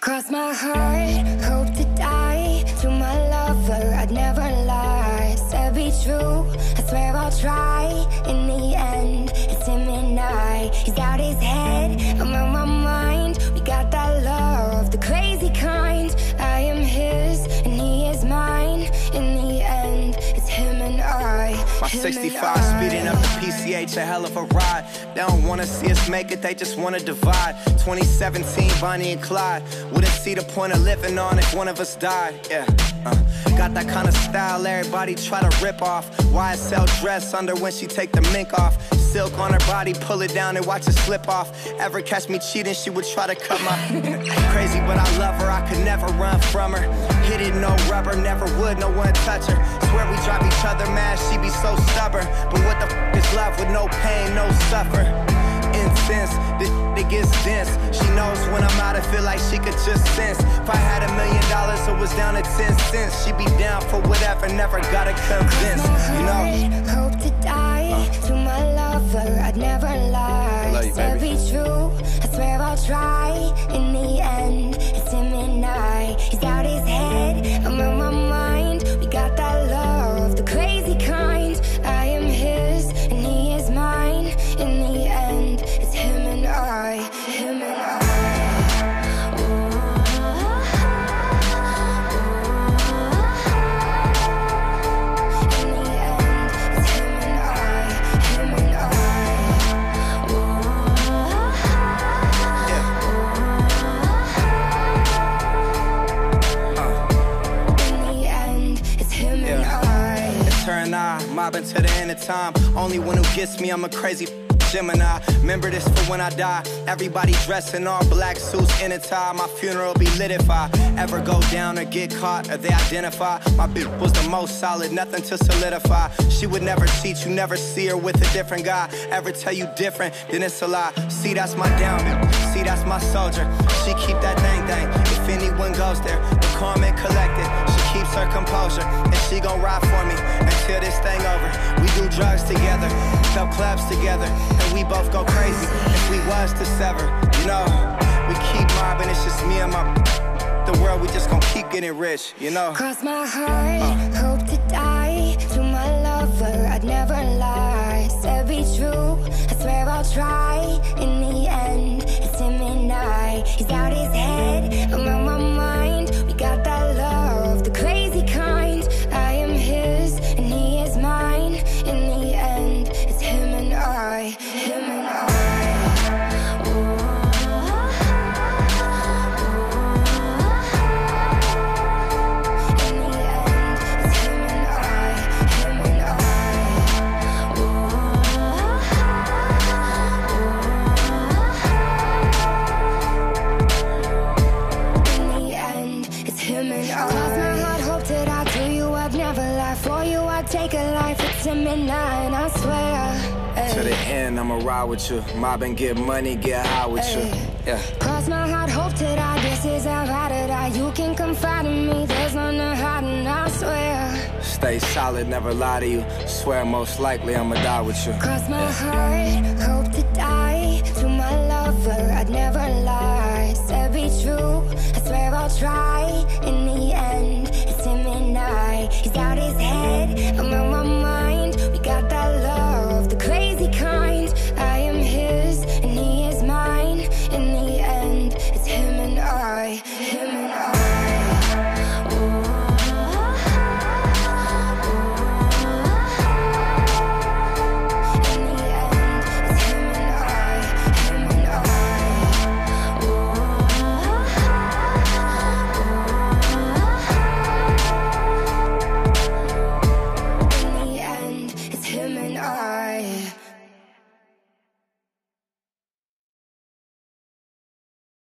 Cross my heart, hope to die. To my lover, I'd never lie. Said be true, I swear I'll try. In the end, it's him and I. He's out his head, I'm on my mind. We got that love, the crazy kind. I am his, and he is mine. In the end, it's him and I. My 65 speeding up the PCH, a hell of a ride. They don't wanna see us make it, they just wanna divide. 2017, Bonnie and Clyde. Wouldn't see the point of living on if one of us died. Yeah, got that kind of style everybody try to rip off. YSL dress under when she take the mink off. Silk on her body, pull it down and watch it slip off. Ever catch me cheating, she would try to cut my crazy, but I love her, I could never run from her. Hit it, no rubber, never would, no one touch her. Swear we drive each other mad, she be so stubborn. But what the f is love with no pain, no suffer? Intense, it gets dense. She knows when I'm out, I feel like she could just sense. If I had $1 million, it was down to 10 cents. She be down for whatever, never gotta convince, you know. Hope to die to my lover, I'd never lie. I love you, baby. Be true, I swear I'll try. In the end, it's him and I. He's out his head, I'm on my mind. We got that love, the crazy kind. I am his, and he is mine. In the end, it's him and I. Him and I. Mobbing to the end of time. Only one who gets me, I'm a crazy Gemini. Remember this for when I die. Everybody dressed in all black suits in a tie. My funeral be lit if I ever go down or get caught or they identify. My bitch was the most solid, nothing to solidify. She would never cheat, you never see her with a different guy. Ever tell you different, then it's a lie. See, that's my down bitch. See, that's my soldier. She keep that thing. If anyone goes there, we're calm and collected. She keeps her composure, and she gon' ride for me until this thing over. We do drugs together, sell clubs together, and we both go crazy if we was to sever. You know, we keep mobbing, it's just me and my the world, we just gon' keep getting rich, you know. Cross my heart, hope to die. To my lover, I'd never lie. Said be true, I swear I'll try. In the end, it's him and I. He's out his head, I'm on my mind. We got that love, the crazy kind. I am his, and he is mine. In the end, it's him and I. Him and I. Take a life, it's him and I swear. To the end, I'ma ride with you. Mob and get money, get high with you. Yeah. Cross my heart, hope to die. This is how I die. You can confide in me. There's none to hide, and I swear. Stay solid, never lie to you. Swear most likely I'ma die with you. Cross my heart, hope to die. To my lover, I'd never lie. Said be true, I swear I'll try.